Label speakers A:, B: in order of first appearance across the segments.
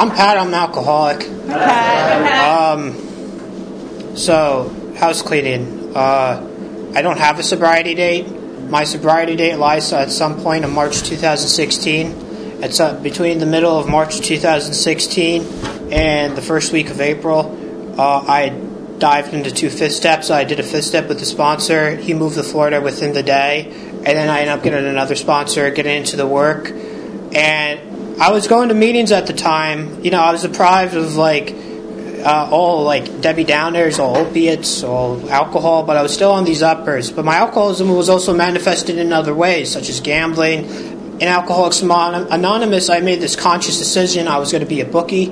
A: I'm Pat. I'm an alcoholic. So, house cleaning. I don't have a sobriety date. My sobriety date lies at some point in March 2016. It's between the middle of March 2016 and the first week of April. I dived into 2 fifth steps. I did a fifth step with the sponsor. He moved to Florida within the day. And then I ended up getting another sponsor, getting into the work. And I was going to meetings at the time. I was deprived of all Debbie Downers, all opiates, all alcohol, but I was still on these uppers. But my alcoholism was also manifested in other ways, such as gambling. In Alcoholics Anonymous, I made this conscious decision I was going to be a bookie.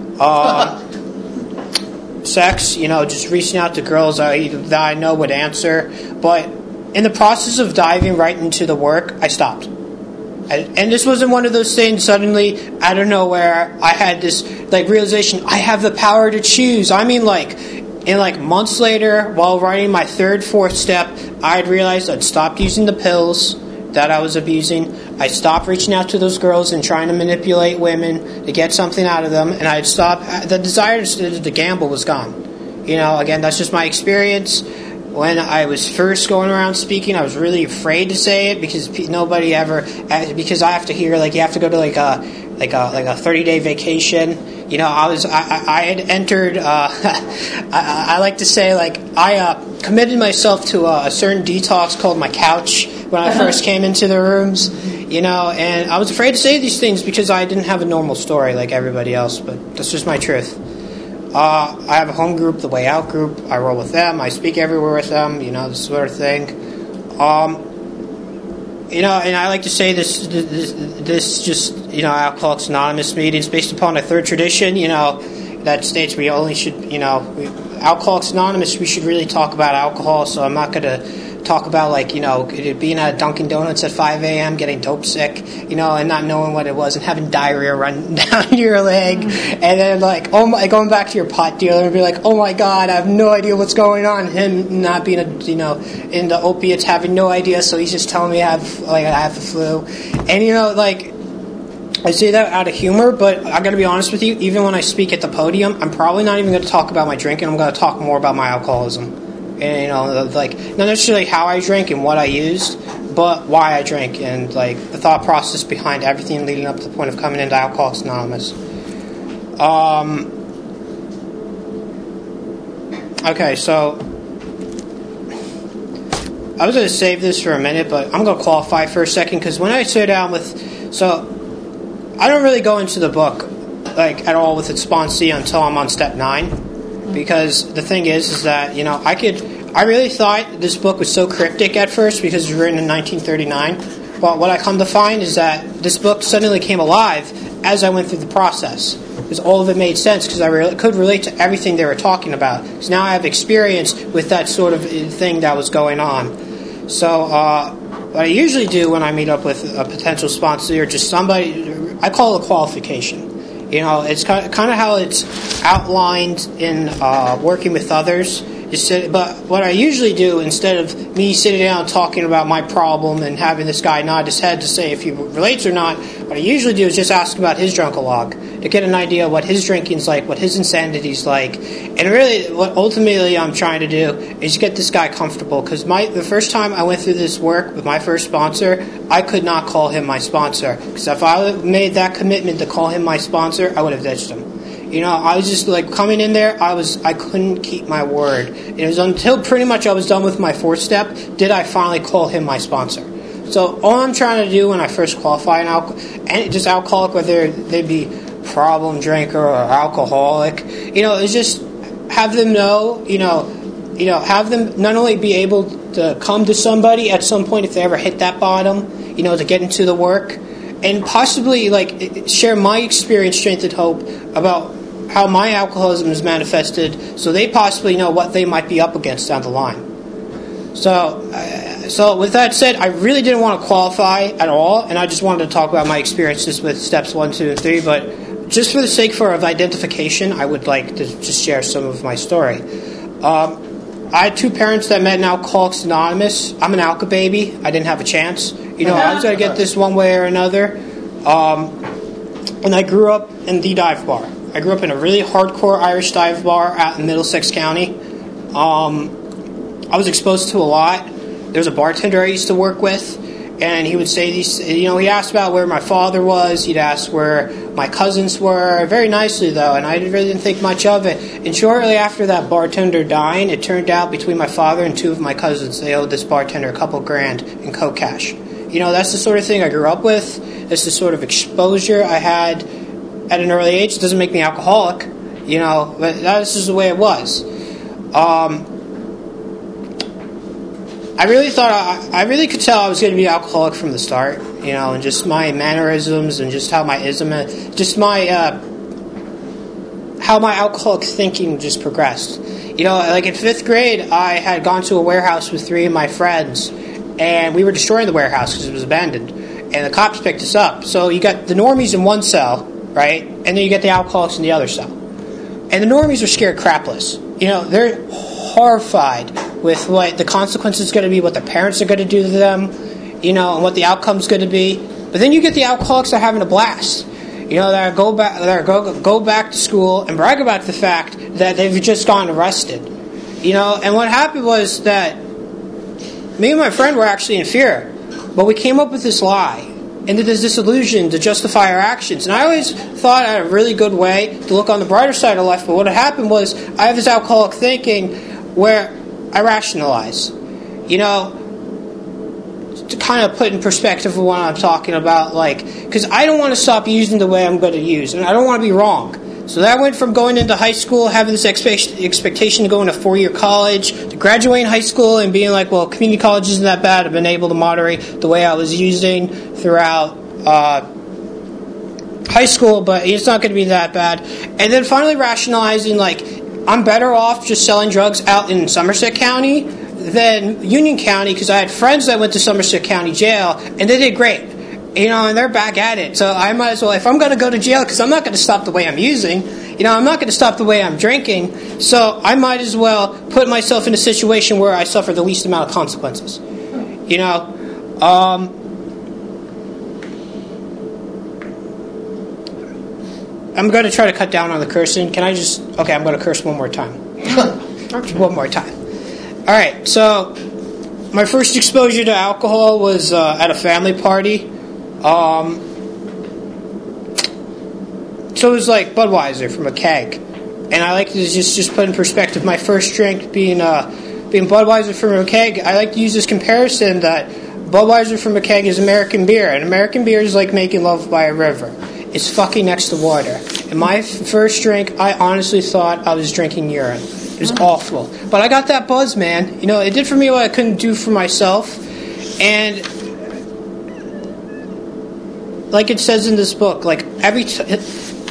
A: Sex, just reaching out to girls that I know would answer. But in the process of diving right into the work, I stopped. And this wasn't one of those things suddenly, out of nowhere, I had this realization, I have the power to choose. I mean, months later, while writing my 3rd, 4th step, I'd realized I'd stopped using the pills that I was abusing. I stopped reaching out to those girls and trying to manipulate women to get something out of them. And I'd stopped, the desire to gamble was gone. Again, that's just my experience. When I was first going around speaking, I was really afraid to say it because nobody ever, because I have to hear you have to go to a 30-day vacation. I had entered. I like to say I committed myself to a certain detox called my couch when I first came into the rooms. And I was afraid to say these things because I didn't have a normal story like everybody else. But that's just my truth. I have a home group, the Way Out group. I roll with them. I speak everywhere with them. This sort of thing. And I like to say this just, Alcoholics Anonymous meetings based upon a 3rd tradition, that states we only should, Alcoholics Anonymous, we should really talk about alcohol. So I'm not going to talk about being at Dunkin' Donuts at 5 a.m., getting dope sick, and not knowing what it was and having diarrhea run down your leg, and then going back to your pot dealer and be like, oh my God, I have no idea what's going on. Him not being in the opiates, having no idea, so he's just telling me I have the flu, and I say that out of humor, but I got to be honest with you. Even when I speak at the podium, I'm probably not even going to talk about my drinking. I'm going to talk more about my alcoholism. And, not necessarily how I drink and what I used, but why I drink and, the thought process behind everything leading up to the point of coming into Alcoholics Anonymous. Okay, so I was going to save this for a minute, but I'm going to qualify for a second, because when I sit down so I don't really go into the book, at all with its sponsee until I'm on step 9. Because the thing is that, I really thought this book was so cryptic at first because it was written in 1939. But what I come to find is that this book suddenly came alive as I went through the process. Because all of it made sense because I could relate to everything they were talking about. Because now I have experience with that sort of thing that was going on. So what I usually do when I meet up with a potential sponsor or just somebody, I call it a qualification. It's kind of how it's outlined in working with others. But what I usually do, instead of me sitting down talking about my problem and having this guy nod his head to say if he relates or not, what I usually do is just ask about his drunk-a-log to get an idea of what his drinking's like, what his insanity's like. And really, what ultimately I'm trying to do is get this guy comfortable. Because the first time I went through this work with my first sponsor, I could not call him my sponsor. Because if I made that commitment to call him my sponsor, I would have ditched him. I was just coming in there, I couldn't keep my word. It was until pretty much I was done with my 4th step did I finally call him my sponsor. So all I'm trying to do when I first qualify an alcoholic, whether they be problem drinker or alcoholic, is just have them know, have them not only be able to come to somebody at some point if they ever hit that bottom, to get into the work, and possibly share my experience, strength, and hope about how my alcoholism is manifested, so they possibly know what they might be up against down the line. So with that said, I really didn't want to qualify at all, and I just wanted to talk about my experiences with steps 1, 2, and 3. But just for the sake of identification, I would like to just share some of my story. I had 2 parents that met in Alcoholics Anonymous. I'm an alka baby. I didn't have a chance. I was going to get this one way or another. And I grew up in the dive bar. I grew up in a really hardcore Irish dive bar out in Middlesex County. I was exposed to a lot. There was a bartender I used to work with, and he would say these, he asked about where my father was, he'd ask where my cousins were, very nicely though, and I really didn't think much of it. And shortly after that bartender dying, it turned out between my father and two of my cousins, they owed this bartender a couple grand in coke cash. That's the sort of thing I grew up with. That's the sort of exposure I had at an early age. It doesn't make me alcoholic, but that's just the way it was. I really could tell I was going to be alcoholic from the start, and just my mannerisms and just how my how my alcoholic thinking just progressed. Like in 5th grade, I had gone to a warehouse with 3 of my friends, and we were destroying the warehouse because it was abandoned, and the cops picked us up. So you got the normies in one cell, right, and then you get the alcoholics in the other cell. And the normies are scared crapless. They're horrified with what the consequence is going to be, what the parents are going to do to them, and what the outcome's going to be. But then you get the alcoholics that are having a blast. That go back to school and brag about the fact that they've just gotten arrested. And what happened was that me and my friend were actually in fear, but we came up with this lie and this disillusion to justify our actions. And I always thought I had a really good way to look on the brighter side of life, but what had happened was I have this alcoholic thinking where I rationalize. To kind of put in perspective of what I'm talking about, because I don't want to stop using the way I'm going to use, and I don't want to be wrong. So that went from going into high school, having this expectation to go into 4-year college, to graduating high school and being like, well, community college isn't that bad. I've been able to moderate the way I was using throughout high school, but it's not going to be that bad. And then finally rationalizing, I'm better off just selling drugs out in Somerset County than Union County, because I had friends that went to Somerset County Jail, and they did great. And they're back at it. So I might as well, if I'm going to go to jail, because I'm not going to stop the way I'm using, I'm not going to stop the way I'm drinking, so I might as well put myself in a situation where I suffer the least amount of consequences. I'm going to try to cut down on the cursing. I'm going to curse one more time. One more time. All right, so my first exposure to alcohol was at a family party. So it was like Budweiser from a keg. And I like to just put in perspective my first drink being Budweiser from a keg. I like to use this comparison that Budweiser from a keg is American beer. And American beer is like making love by a river. It's fucking next to water. And my first drink, I honestly thought I was drinking urine. It was awful. But I got that buzz, man. It did for me what I couldn't do for myself. And like it says in this book, every time...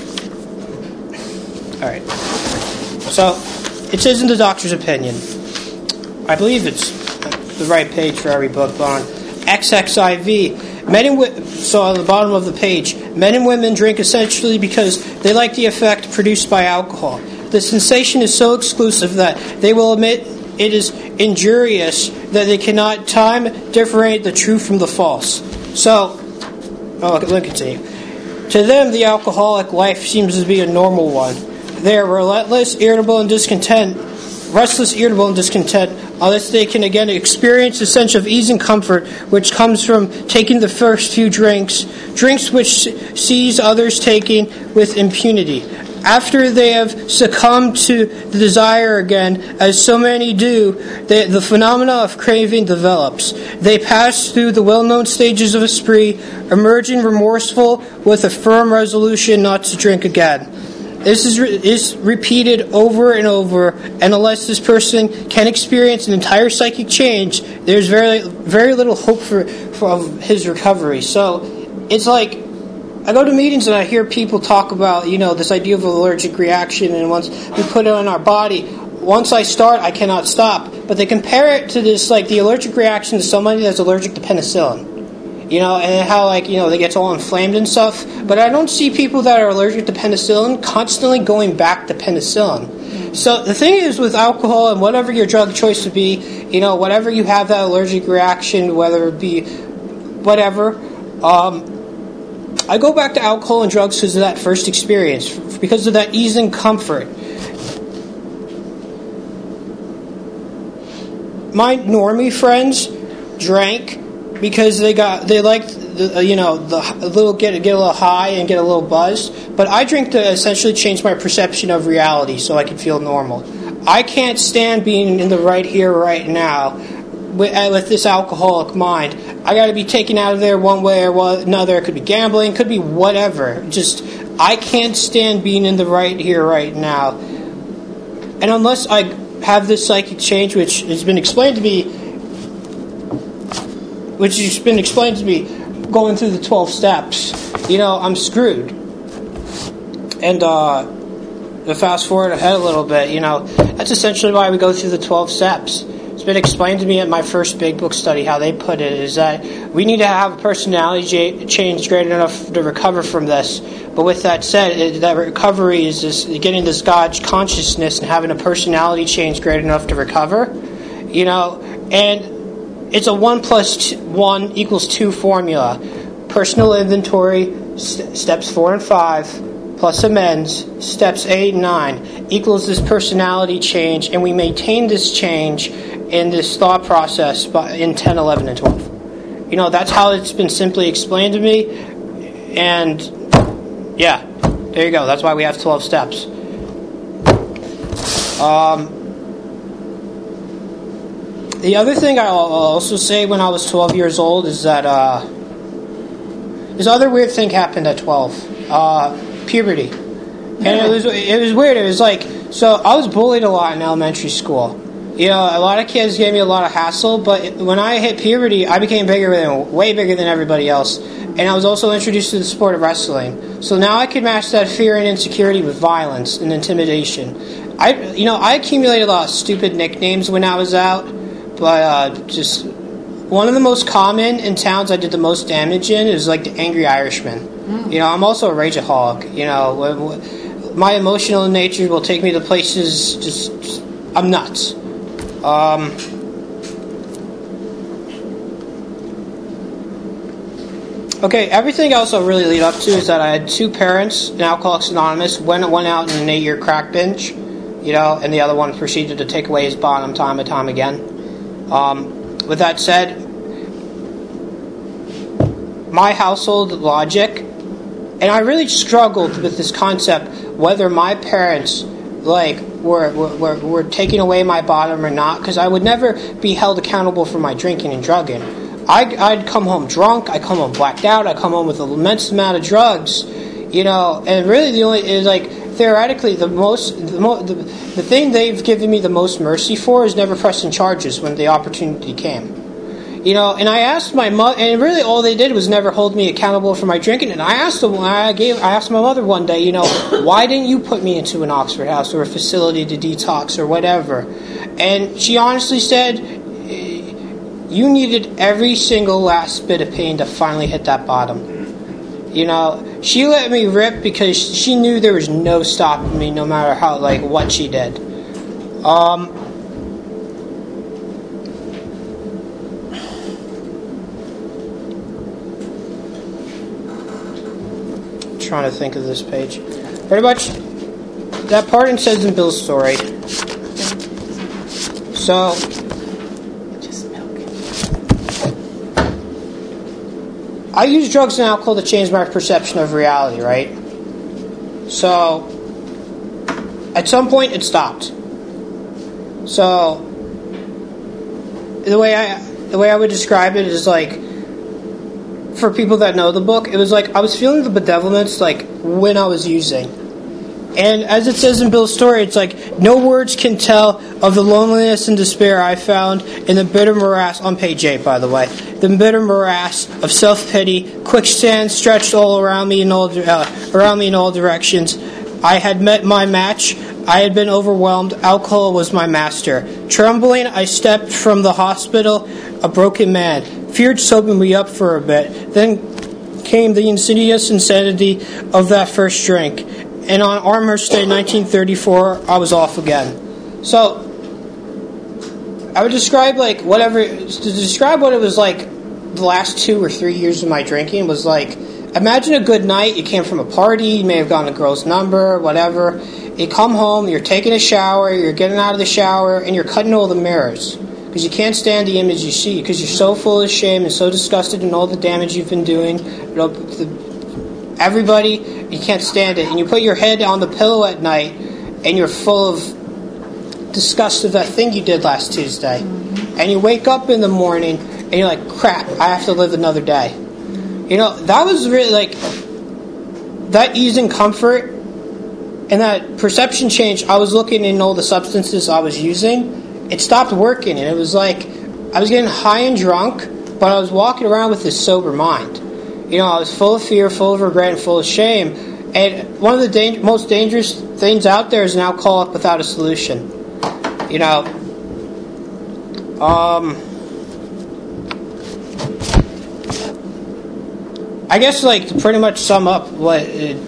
A: Alright. So, it says in the doctor's opinion, I believe it's the right page for every book, but on XXIV, so on the bottom of the page, men and women drink essentially because they like the effect produced by alcohol. The sensation is so exclusive that they will admit it is injurious, that they cannot differentiate the true from the false. So, let me continue. To them, the alcoholic life seems to be a normal one. They are restless, irritable, and discontent, unless they can again experience a sense of ease and comfort which comes from taking the first few drinks which sees others taking with impunity. After they have succumbed to the desire again, as so many do, the phenomena of craving develops. They pass through the well-known stages of a spree, emerging remorseful with a firm resolution not to drink again. This is repeated over and over, and unless this person can experience an entire psychic change, there's very, very little hope for his recovery. So it's like, I go to meetings and I hear people talk about, this idea of an allergic reaction, and once we put it on our body, once I start, I cannot stop. But they compare it to this, the allergic reaction to somebody that's allergic to penicillin. And how, they get all inflamed and stuff. But I don't see people that are allergic to penicillin constantly going back to penicillin. So the thing is with alcohol and whatever your drug choice would be, whatever you have that allergic reaction, whether it be whatever, I go back to alcohol and drugs because of that first experience, because of that ease and comfort. My normie friends drank because they liked get a little high and get a little buzz. But I drink to essentially change my perception of reality so I can feel normal. I can't stand being in the right here, right now with this alcoholic mind. I got to be taken out of there one way or another. It could be gambling, could be whatever. Just, I can't stand being in the right here, right now. And unless I have this psychic change, which has been explained to me, going through the 12 steps, I'm screwed. And to fast forward ahead a little bit, that's essentially why we go through the 12 steps. It's been explained to me at my first Big Book study how they put it is that we need to have a personality change great enough to recover from this. But with that said, that recovery is just getting this God consciousness and having a personality change great enough to recover. And it's a 1 + 1 = 2 formula. Personal inventory, steps 4 and 5, plus amends, steps 8 and 9, equals this personality change, and we maintain this change in this thought process in 10, 11, and 12. That's how it's been simply explained to me, and yeah, there you go. That's why we have 12 steps. The other thing I'll also say when I was 12 years old is that this other weird thing happened at 12. Puberty. And it was weird. It was like, so I was bullied a lot in elementary school. A lot of kids gave me a lot of hassle, but when I hit puberty, I became way bigger than everybody else. And I was also introduced to the sport of wrestling. So now I could match that fear and insecurity with violence and intimidation. I accumulated a lot of stupid nicknames when I was out, but just one of the most common in towns I did the most damage in is like the Angry Irishman. I'm also a rageaholic. My emotional nature will take me to places I'm nuts. Okay, everything else I'll really lead up to is that I had 2 parents in Alcoholics Anonymous. One went out in an 8-year crack binge, and the other one proceeded to take away his bottom time and time again. With that said, my household logic, and I really struggled with this concept whether my parents were taking away my bottom or not, because I would never be held accountable for my drinking and drugging. I'd come home drunk, I'd come home blacked out, I'd come home with an immense amount of drugs, and really the only is theoretically the thing they've given me the most mercy for is never pressing charges when the opportunity came. And I asked my mother, and really all they did was never hold me accountable for my drinking. And I asked my mother one day, why didn't you put me into an Oxford house or a facility to detox or whatever? And she honestly said, you needed every single last bit of pain to finally hit that bottom. She let me rip because she knew there was no stopping me, no matter how what she did. Trying to think of this page. Pretty much that part in Says in Bill's story. So I use drugs and alcohol to change my perception of reality, right? So at some point it stopped. So the way I would describe it is for people that know the book, it was I was feeling the bedevilments when I was using. And as it says in Bill's story, it's no words can tell of the loneliness and despair I found in the bitter morass, on page 8 by the way, the bitter morass of self-pity, quicksand stretched all around me in all directions. I had met my match. I had been overwhelmed. Alcohol was my master. Trembling, I stepped from the hospital, a broken man. Fear sobered me up for a bit. Then came the insidious insanity of that first drink. And on Armhurst Day, 1934, I was off again. So, I would describe to describe what it was the last 2 or 3 years of my drinking was imagine a good night. You came from a party, you may have gotten a girl's number, whatever. You come home, you're taking a shower, you're getting out of the shower, and you're cutting all the mirrors. Because you can't stand the image you see, because you're so full of shame and so disgusted in all the damage you've been doing. Everybody, you can't stand it. And you put your head on the pillow at night, and you're full of disgust of that thing you did last Tuesday. And you wake up in the morning, and you're like, crap, I have to live another day. That was really like, that ease and comfort and that perception change. I was looking in all the substances I was using. It stopped working, and it was like I was getting high and drunk, but I was walking around with this sober mind. I was full of fear, full of regret, and full of shame. And one of the most dangerous things out there is an alcoholic without a solution. I guess, to pretty much sum up let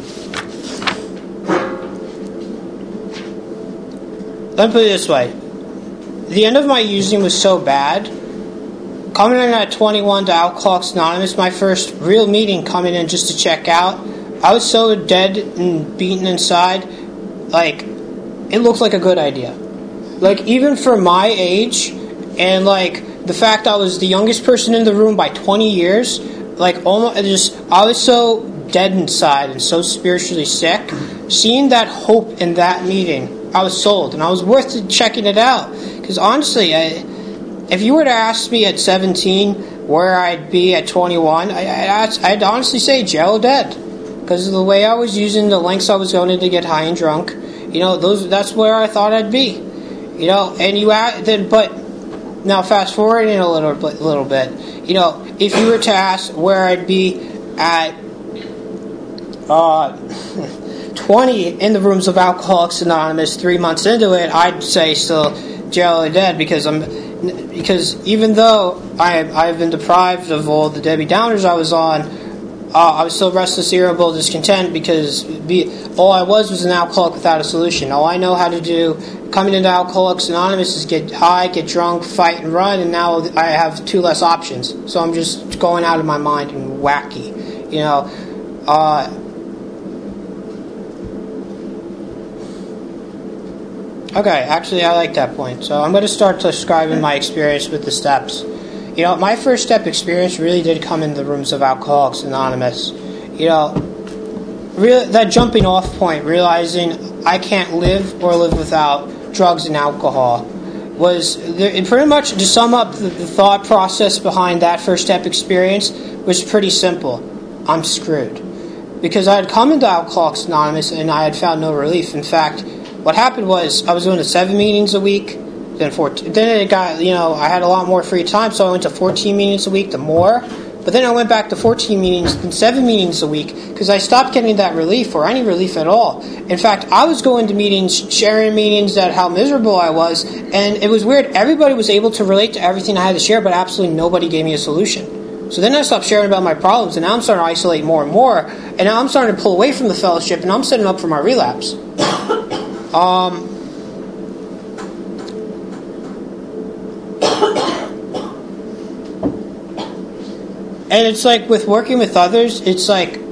A: me put it this way. The end of my using was so bad. Coming in at 21 to Alcoholics Anonymous, my first real meeting coming in just to check out, I was so dead and beaten inside, it looked like a good idea. Even for my age, and the fact I was the youngest person in the room by 20 years, I was so dead inside and so spiritually sick. Seeing that hope in that meeting, I was sold, and I was worth checking it out. Because honestly, if you were to ask me at 17 where I'd be at 21, I'd honestly say jail or dead. Because of the way I was using, the lengths I was going to get high and drunk, that's where I thought I'd be. But now fast forwarding a little bit, if you were to ask where I'd be at 20 in the rooms of Alcoholics Anonymous 3 months into it, I'd say still jail or dead, because even though I've been deprived of all the Debbie Downers I was on, I was still restless, irritable, discontent, because all I was an alcoholic without a solution. All I know how to do coming into Alcoholics Anonymous is get high, get drunk, fight, and run, and now I have 2 less options. So I'm just going out of my mind and wacky. Okay, actually I like that point. So I'm going to start describing my experience with the steps. My first step experience really did come in the rooms of Alcoholics Anonymous. That jumping off point, realizing I can't live or live without drugs and alcohol, was pretty much, to sum up the thought process behind that first step experience, was pretty simple. I'm screwed. Because I had come into Alcoholics Anonymous and I had found no relief. In fact, what happened was I was going to 7 meetings a week, then 14. Then it got, I had a lot more free time, so I went to 14 meetings a week, to more. But then I went back to 14 meetings and 7 meetings a week, because I stopped getting that relief, or any relief at all. In fact, I was going to meetings, sharing meetings, that how miserable I was, and it was weird. Everybody was able to relate to everything I had to share, but absolutely nobody gave me a solution. So then I stopped sharing about my problems, and now I'm starting to isolate more and more, and now I'm starting to pull away from the fellowship, and I'm setting up for my relapse. And it's with working with others, it's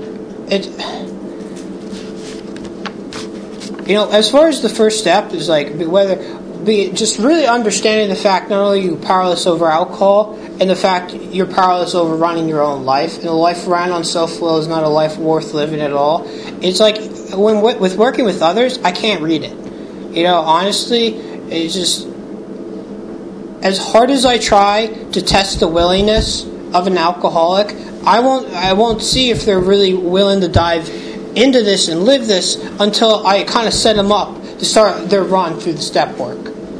A: as far as the first step is just really understanding the fact not only are you powerless over alcohol, and the fact you're powerless over running your own life, and a life ran on self-will is not a life worth living at all. It's with working with others, I can't read it. Honestly, it's just, as hard as I try to test the willingness of an alcoholic, I won't see if they're really willing to dive into this and live this until I kind of set them up to start their run through the step work.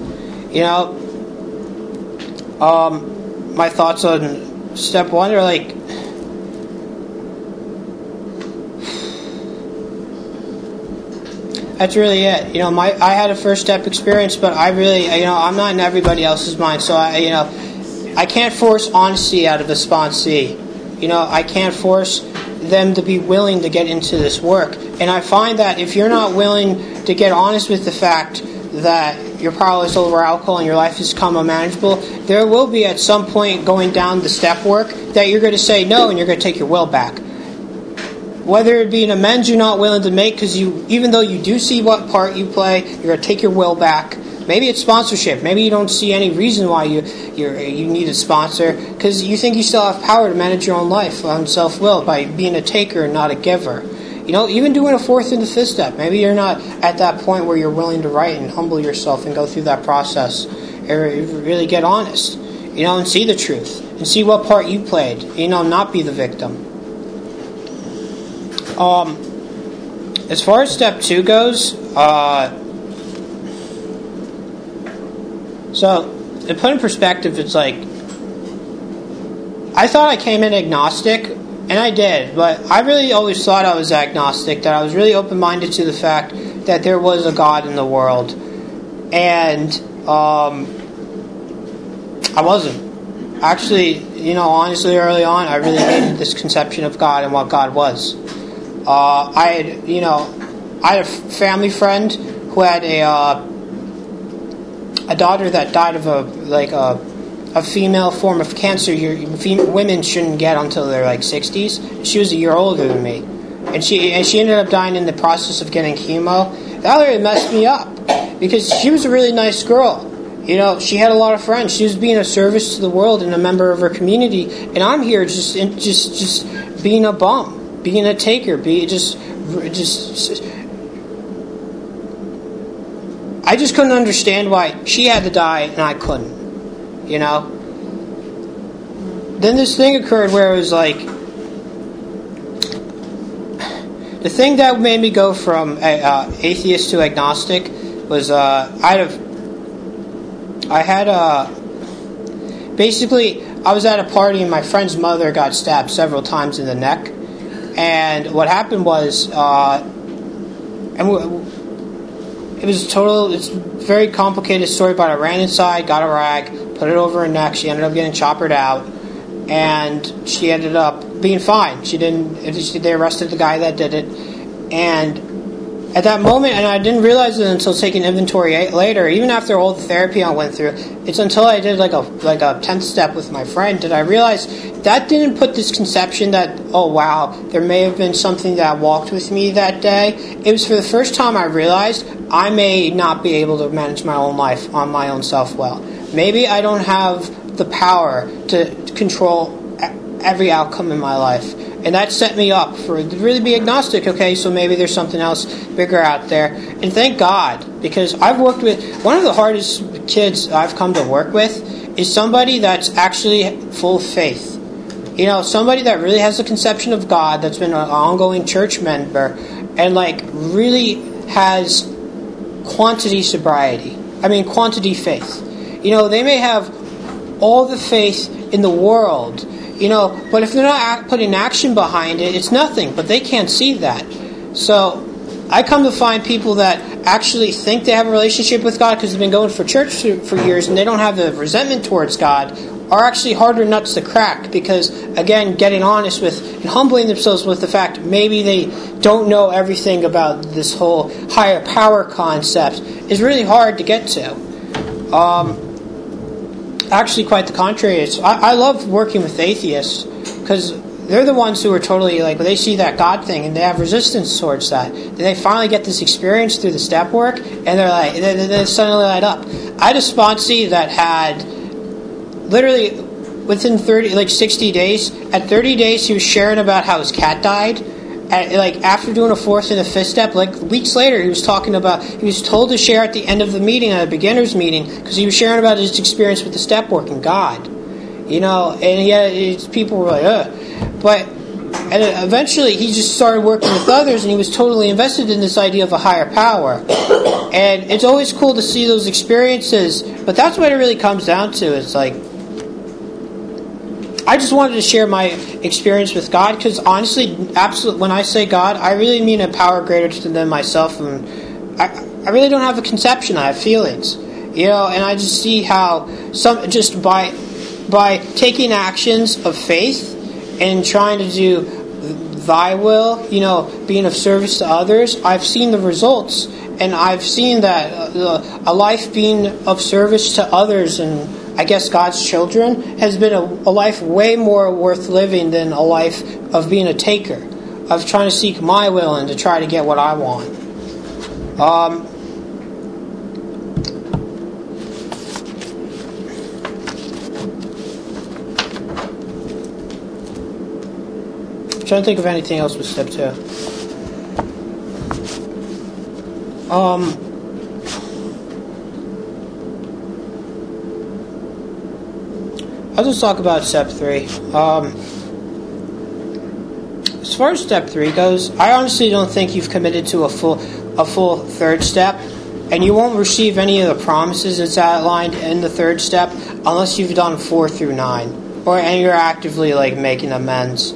A: My thoughts on step 1 are that's really it. I had a first step experience, but I really, I'm not in everybody else's mind, so I can't force honesty out of a sponsee. I can't force them to be willing to get into this work. And I find that if you're not willing to get honest with the fact that you're powerless over alcohol and your life has become unmanageable, there will be at some point going down the step work that you're going to say no, and you're going to take your will back. whether it be an amends you're not willing to make because even though you do see what part you play, you're going to take your will back. Maybe it's sponsorship. Maybe you don't see any reason why you need a sponsor because you think you still have power to manage your own life on self-will by being a taker and not a giver. Even doing a fourth and a fifth step. Maybe you're not at that point where you're willing to write and humble yourself and go through that process and really get honest, and see the truth and see what part you played, not be the victim. As far as step 2 goes, so to put in perspective, it's like I thought I came in agnostic, and I did, but I really always thought I was agnostic, that I was really open-minded to the fact that there was a God in the world, and I wasn't. Actually, honestly, early on, I really hated this conception of God and what God was. I had a family friend who had a daughter that died of a female form of cancer women shouldn't get until they're 60s. She was a year older than me, and she ended up dying in the process of getting chemo. That really messed me up because she was a really nice girl. She had a lot of friends. She was being a service to the world and a member of her community, and I'm here just being a bum. Being a taker, I just couldn't understand why she had to die and I couldn't, Then this thing occurred where it was the thing that made me go from atheist to agnostic was basically I was at a party and my friend's mother got stabbed several times in the neck. And what happened was, it's a very complicated story, but I ran inside, got a rag, put it over her neck. She ended up getting choppered out, and she ended up being fine. They arrested the guy that did it, and at that moment, and I didn't realize it until taking inventory later, even after all the therapy I went through, it's until I did like a 10th step with my friend did I realize that didn't put this conception that, oh wow, there may have been something that walked with me that day. It was for the first time I realized I may not be able to manage my own life on my own self-will. Maybe I don't have the power to control every outcome in my life. And that set me up to really be agnostic. Okay, so maybe there's something else bigger out there. And thank God, because I've worked with, one of the hardest kids I've come to work with is somebody that's actually full of faith. Somebody that really has a conception of God, that's been an ongoing church member, and really has quantity faith. They may have all the faith in the world, but if they're not putting action behind it, it's nothing. But they can't see that. So I come to find people that actually think they have a relationship with God because they've been going for church for years and they don't have the resentment towards God are actually harder nuts to crack because, again, getting honest with and humbling themselves with the fact maybe they don't know everything about this whole higher power concept is really hard to get to. Actually, quite the contrary. I love working with atheists because they're the ones who are totally they see that God thing and they have resistance towards that. Then they finally get this experience through the step work and they suddenly light up. I had a sponsee that had literally within 60 days. At 30 days, he was sharing about how his cat died. After doing a fourth and a fifth step, weeks later, he was talking about, he was told to share at the end of the meeting, at a beginner's meeting, because he was sharing about his experience with the step work and God. And people were like, ugh. And eventually he just started working with others and he was totally invested in this idea of a higher power. And it's always cool to see those experiences, but that's what it really comes down to. It's I just wanted to share my experience with God because honestly, absolutely, when I say God, I really mean a power greater than myself. And I really don't have a conception. I have feelings, and I just see how just by taking actions of faith and trying to do Thy will, being of service to others, I've seen the results, and I've seen that a life being of service to others and I guess God's children has been a life way more worth living than a life of being a taker. of trying to seek my will and to try to get what I want. I'm trying to think of anything else with step 2. I'll just talk about step 3. As far as step 3 goes, I honestly don't think you've committed to a full third step, and you won't receive any of the promises that's outlined in the third step unless you've done 4 through 9, and you're actively making amends.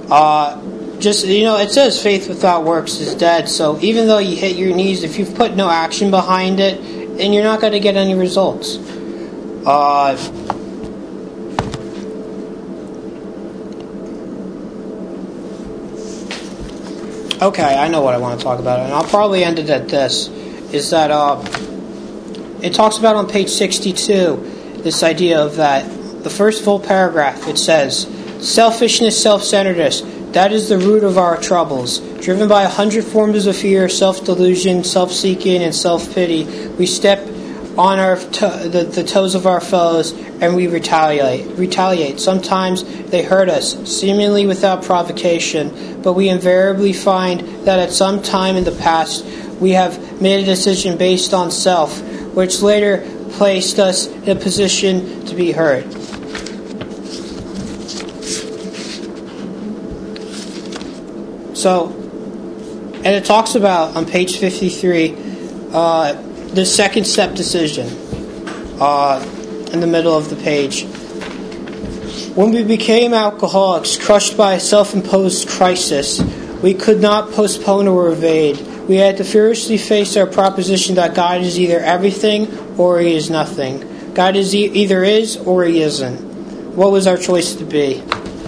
A: It says faith without works is dead. So even though you hit your knees, if you've put no action behind it, then you're not going to get any results. Okay, I know what I want to talk about, and I'll probably end it at this, is that it talks about on page 62, this idea of that, the first full paragraph, it says, selfishness, self-centeredness, that is the root of our troubles. Driven by 100 forms of fear, self-delusion, self-seeking, and self-pity, we step on the toes of our foes, and we retaliate. Sometimes they hurt us, seemingly without provocation, but we invariably find that at some time in the past we have made a decision based on self, which later placed us in a position to be hurt. So, and it talks about, on page 53, the second step decision in the middle of the page. When we became alcoholics, crushed by a self-imposed crisis, we could not postpone or evade. We had to fiercely face our proposition that God is either everything or He is nothing. God is either is or He isn't. What was our choice to be?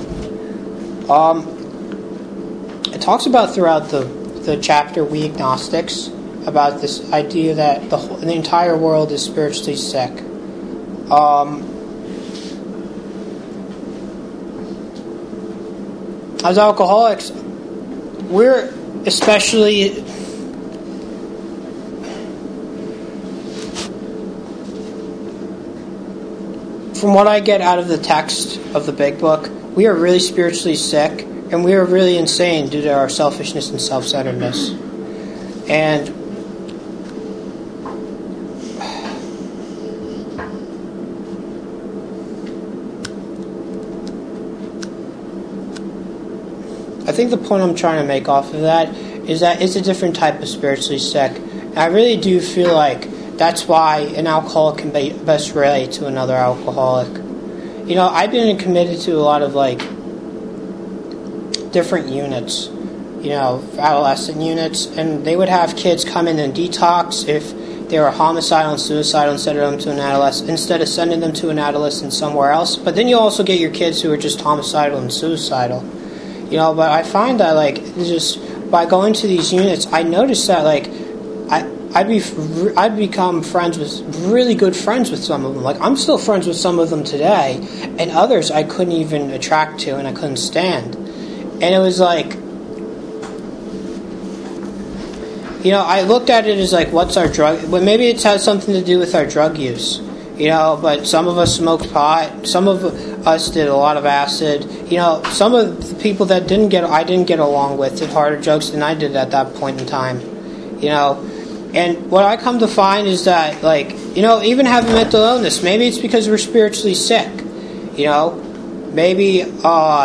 A: It talks about throughout the chapter, we agnostics, about this idea that the entire world is spiritually sick. As alcoholics, we're especially from what I get out of the text of the Big Book, we are really spiritually sick, and we are really insane due to our selfishness and self-centeredness. And I think the point I'm trying to make off of that is that it's a different type of spiritually sick. And I really do feel like that's why an alcoholic can best relate to another alcoholic. I've been committed to a lot of different units, adolescent units, and they would have kids come in and detox if they were homicidal and suicidal instead of sending them to an adolescent somewhere else. But then you also get your kids who are just homicidal and suicidal. But I find that just by going to these units, I noticed that I'd become really good friends with some of them. I'm still friends with some of them today, and others I couldn't even attract to and I couldn't stand. And it was I looked at it as what's our drug? Well, maybe it has something to do with our drug use. But some of us smoked pot. Some of us did a lot of acid. Some of the people that I didn't get along with did harder drugs than I did at that point in time. And what I come to find is that, even having mental illness, maybe it's because we're spiritually sick. Maybe it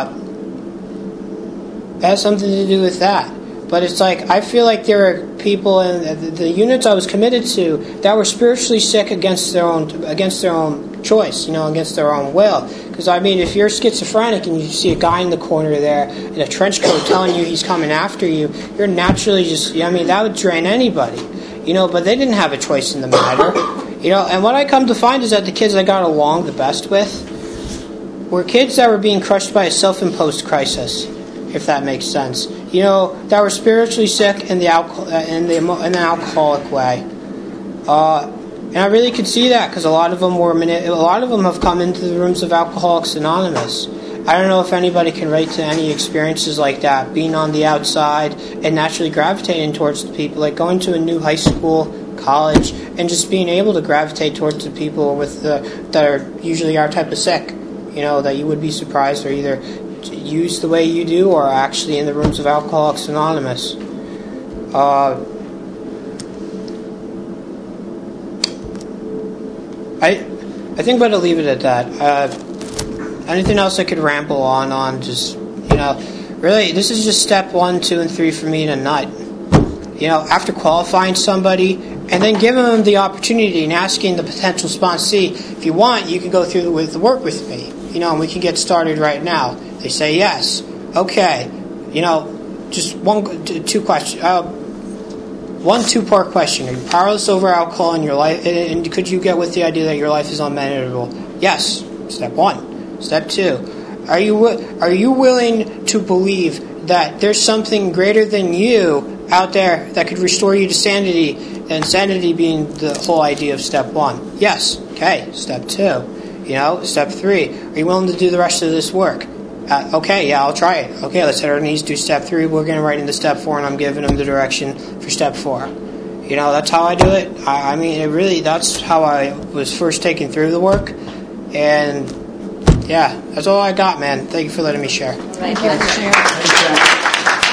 A: has something to do with that. But it's I feel like there are people in the units I was committed to that were spiritually sick against their own choice, against their own will. Because, if you're schizophrenic and you see a guy in the corner there in a trench coat telling you he's coming after you, you're naturally that would drain anybody. But they didn't have a choice in the matter. And what I come to find is that the kids I got along the best with were kids that were being crushed by a self-imposed crisis, if that makes sense. That were spiritually sick in an alcoholic way. And I really could see that because a lot of them have come into the rooms of Alcoholics Anonymous, I don't know if anybody can relate to any experiences like that, being on the outside and naturally gravitating towards the people, like going to a new high school, college, and just being able to gravitate towards the people that are usually our type of sick, that you would be surprised are either used the way you do or actually in the rooms of Alcoholics Anonymous. I think I'm going to leave it at that. Anything else I could ramble on just, really, this is just step 1, 2, and 3 for me in a nut. After qualifying somebody and then giving them the opportunity and asking the potential sponsee, if you want, you can go through with the work with me, and we can get started right now. They say yes. Okay. Just two questions. One 2-part question. Are you powerless over alcohol in your life? And could you get with the idea that your life is unmanageable? Yes. Step 1. Step 2. Are you willing to believe that there's something greater than you out there that could restore you to sanity, and sanity being the whole idea of step 1? Yes. Okay. Step 2. Step 3. Are you willing to do the rest of this work? Okay, yeah, I'll try it. Okay, let's hit our knees, do step 3. We're going to right into step 4, and I'm giving them the direction for step 4. That's how I do it. I mean, it really, that's how I was first taken through the work. And, yeah, that's all I got, man. Thank you for letting me share.
B: Thank you for sharing.